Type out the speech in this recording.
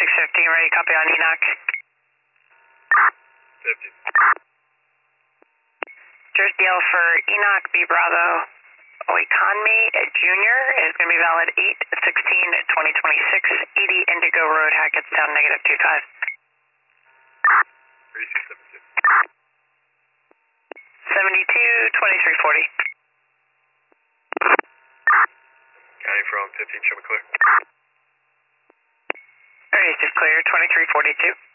615, ready, copy on Enoch. 50. Jersey L for Enoch, B Bravo, Oikanme Jr. is going to be valid 8/16/2026, 80 Indigo Road, Hackettstown, -25. 3672. 72-2340. County from 15, show me clear. Alright, just clear, 2342.